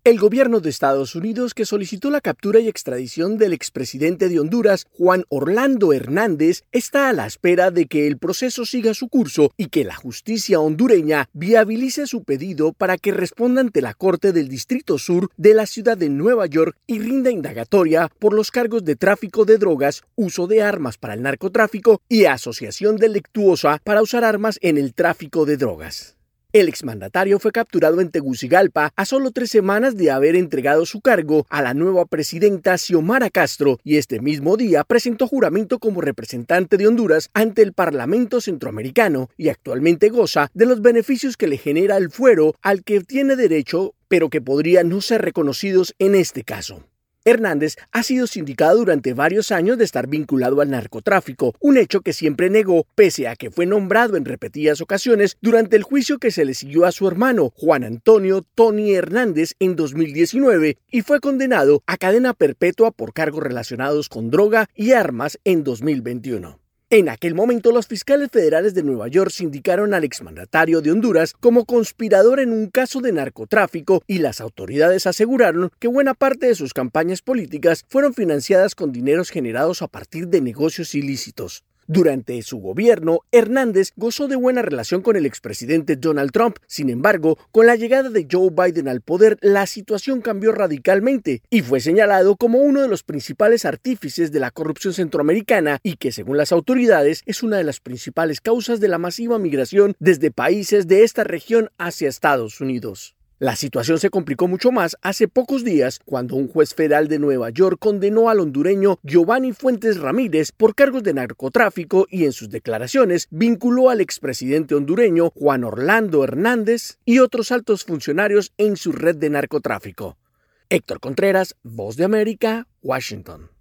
El gobierno de Estados Unidos, que solicitó la captura y extradición del expresidente de Honduras, Juan Orlando Hernández, está a la espera de que el proceso siga su curso y que la justicia hondureña viabilice su pedido para que responda ante la Corte del Distrito Sur de la ciudad de Nueva York y rinda indagatoria por los cargos de tráfico de drogas, uso de armas para el narcotráfico y asociación delictuosa para usar armas en el tráfico de drogas. El exmandatario fue capturado en Tegucigalpa a solo 3 semanas de haber entregado su cargo a la nueva presidenta Xiomara Castro y este mismo día presentó juramento como representante de Honduras ante el Parlamento Centroamericano y actualmente goza de los beneficios que le genera el fuero al que tiene derecho, pero que podrían no ser reconocidos en este caso. Hernández ha sido sindicado durante varios años de estar vinculado al narcotráfico, un hecho que siempre negó, pese a que fue nombrado en repetidas ocasiones durante el juicio que se le siguió a su hermano, Juan Antonio Tony Hernández, en 2019, y fue condenado a cadena perpetua por cargos relacionados con droga y armas en 2021. En aquel momento, los fiscales federales de Nueva York sindicaron al exmandatario de Honduras como conspirador en un caso de narcotráfico y las autoridades aseguraron que buena parte de sus campañas políticas fueron financiadas con dineros generados a partir de negocios ilícitos. Durante su gobierno, Hernández gozó de buena relación con el expresidente Donald Trump. Sin embargo, con la llegada de Joe Biden al poder, la situación cambió radicalmente y fue señalado como uno de los principales artífices de la corrupción centroamericana y que, según las autoridades, es una de las principales causas de la masiva migración desde países de esta región hacia Estados Unidos. La situación se complicó mucho más hace pocos días cuando un juez federal de Nueva York condenó al hondureño Giovanni Fuentes Ramírez por cargos de narcotráfico y en sus declaraciones vinculó al expresidente hondureño Juan Orlando Hernández y otros altos funcionarios en su red de narcotráfico. Héctor Contreras, Voz de América, Washington.